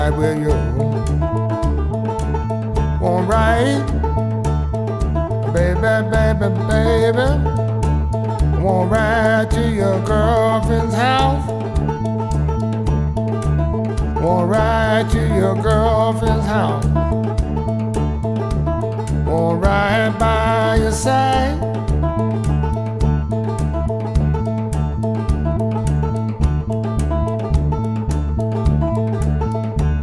Will you want right, baby, baby, baby? Want right to your girlfriend's house? Want right to your girlfriend's house? Want right by your side?